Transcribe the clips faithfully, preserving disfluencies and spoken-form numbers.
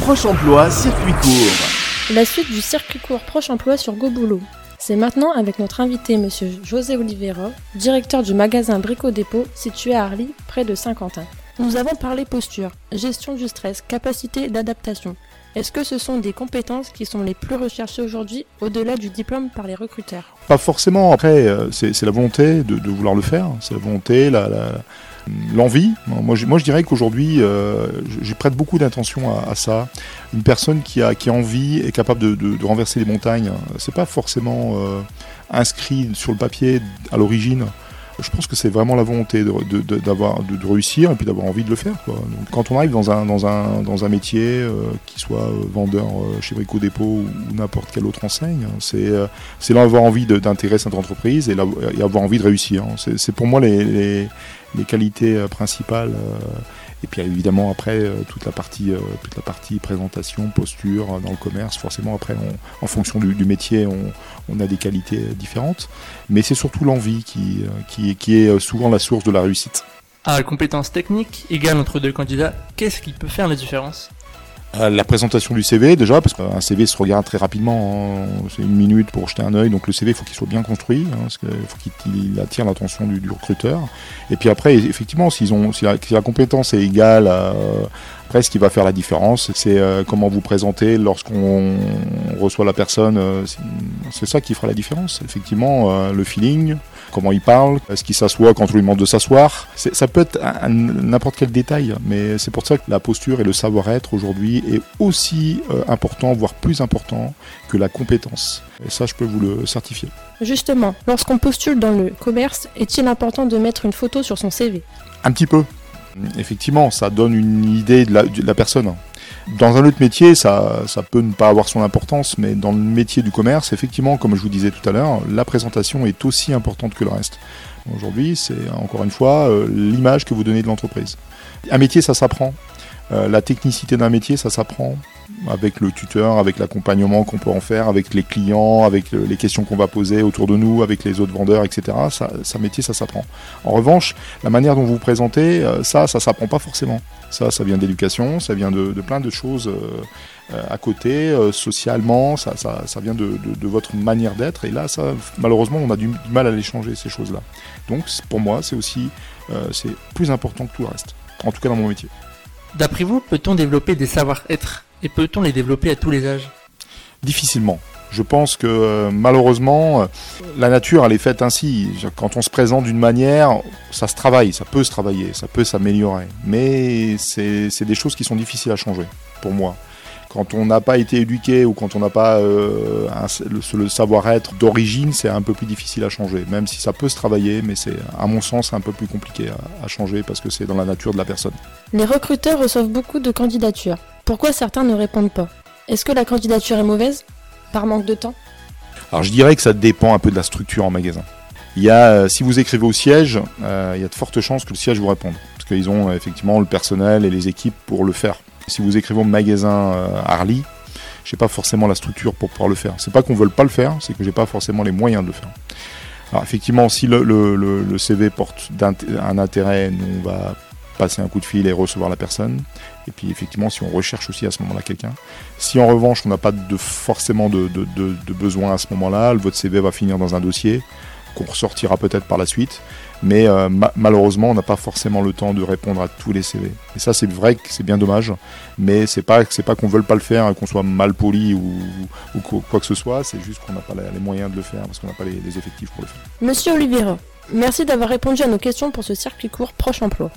Proche Emploi Circuit Court. La suite du circuit court Proche Emploi sur GoBoulot. C'est maintenant avec notre invité Monsieur José Oliveira, directeur du magasin Brico Dépôt situé à Arly, près de Saint-Quentin. Nous avons parlé posture, gestion du stress, capacité d'adaptation. Est-ce que ce sont des compétences qui sont les plus recherchées aujourd'hui, au-delà du diplôme par les recruteurs ? Pas forcément. Après, c'est, c'est la volonté de, de vouloir le faire. C'est la volonté, la, la, l'envie. Moi je, moi, je dirais qu'aujourd'hui, euh, j'y prête beaucoup d'attention à, à ça. Une personne qui a, qui a envie est capable de, de, de renverser les montagnes. C'est pas forcément euh, inscrit sur le papier à l'origine. Je pense que c'est vraiment la volonté de, de, de, d'avoir, de, de réussir et puis d'avoir envie de le faire, quoi. Donc, quand on arrive dans un, dans un, dans un métier, euh, qui soit euh, vendeur euh, chez Brico Dépôt ou, ou n'importe quelle autre enseigne, c'est, euh, c'est là avoir envie de, d'intégrer cette entreprise et, là, et avoir envie de réussir. C'est, c'est pour moi les, les, les qualités euh, principales. Euh, et puis évidemment après euh, toute la partie, euh, toute la partie présentation, posture euh, dans le commerce. Forcément après, on, en fonction du, du métier, on, on a des qualités différentes. Mais c'est surtout l'envie qui, qui, qui est souvent la source de la réussite. À compétences techniques égales entre deux candidats, qu'est-ce qui peut faire la différence ? Euh, la présentation du C V déjà, parce qu'un C V se regarde très rapidement, hein, c'est une minute pour jeter un œil, donc le C V il faut qu'il soit bien construit, hein, parce qu'il faut qu'il attire l'attention du, du recruteur. Et puis après, effectivement, s'ils ont, si la, si la compétence est égale, à, après ce qui va faire la différence, c'est euh, comment vous présentez lorsqu'on reçoit la personne, euh, c'est, c'est ça qui fera la différence. Effectivement, euh, le feeling, comment il parle, est-ce qu'il s'assoit quand on lui demande de s'asseoir. C'est, ça peut être un, un, n'importe quel détail, mais c'est pour ça que la posture et le savoir-être aujourd'hui est aussi euh, important, voire plus important que la compétence. Et ça, je peux vous le certifier. Justement, lorsqu'on postule dans le commerce, est-il important de mettre une photo sur son C V ? Un petit peu. Effectivement, ça donne une idée de la, de la personne. Dans un autre métier, ça, ça peut ne pas avoir son importance, mais dans le métier du commerce, effectivement, comme je vous disais tout à l'heure, la présentation est aussi importante que le reste. Aujourd'hui, c'est encore une fois euh, l'image que vous donnez de l'entreprise. Un métier, ça s'apprend. Euh, la technicité d'un métier, ça s'apprend avec le tuteur, avec l'accompagnement qu'on peut en faire, avec les clients, avec le, les questions qu'on va poser autour de nous, avec les autres vendeurs, et cetera. Ça, ça métier, ça s'apprend. En revanche, la manière dont vous vous présentez, euh, ça, ça s'apprend pas forcément. Ça, ça vient d'éducation, ça vient de, de plein de choses euh, à côté, euh, socialement, ça, ça, ça vient de, de, de votre manière d'être. Et là, ça, malheureusement, on a du, du mal à les changer, ces choses-là. Donc, pour moi, c'est aussi euh, c'est plus important que tout le reste. En tout cas, dans mon métier. D'après vous, peut-on développer des savoir-être et peut-on les développer à tous les âges ? Difficilement. Je pense que euh, malheureusement, euh, la nature elle est faite ainsi. Quand on se présente d'une manière, ça se travaille, ça peut se travailler, ça peut s'améliorer. Mais c'est, c'est des choses qui sont difficiles à changer, pour moi. Quand on n'a pas été éduqué ou quand on n'a pas euh, un, le, le savoir-être d'origine, c'est un peu plus difficile à changer. Même si ça peut se travailler, mais c'est, à mon sens, c'est un peu plus compliqué à, à changer parce que c'est dans la nature de la personne. Les recruteurs reçoivent beaucoup de candidatures. Pourquoi certains ne répondent pas ? Est-ce que la candidature est mauvaise ? Par manque de temps ? Alors je dirais que ça dépend un peu de la structure en magasin. Il y a, si vous écrivez au siège, euh, il y a de fortes chances que le siège vous réponde. Parce qu'ils ont effectivement le personnel et les équipes pour le faire. Si vous écrivez au magasin euh, Arly, je n'ai pas forcément la structure pour pouvoir le faire. C'est pas qu'on ne veut pas le faire, c'est que j'ai pas forcément les moyens de le faire. Alors effectivement, si le, le, le, le C V porte un intérêt, nous on va passer un coup de fil et recevoir la personne. Et puis effectivement, si on recherche aussi à ce moment-là quelqu'un. Si en revanche, on n'a pas de, forcément de, de, de, de besoin à ce moment-là, votre C V va finir dans un dossier qu'on ressortira peut-être par la suite. Mais euh, ma- malheureusement, on n'a pas forcément le temps de répondre à tous les C V. Et ça, c'est vrai que c'est bien dommage. Mais c'est pas, c'est pas qu'on ne veuille pas le faire, qu'on soit mal poli ou, ou quoi que ce soit. C'est juste qu'on n'a pas les moyens de le faire parce qu'on n'a pas les, les effectifs pour le faire. Monsieur Oliveira, merci d'avoir répondu à nos questions pour ce circuit court Proche Emploi.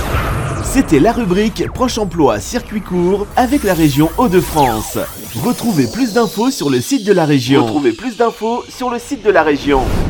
C'était la rubrique Proche Emploi Circuit Court avec la région Hauts-de-France. Retrouvez plus d'infos sur le site de la région. Retrouvez plus d'infos sur le site de la région.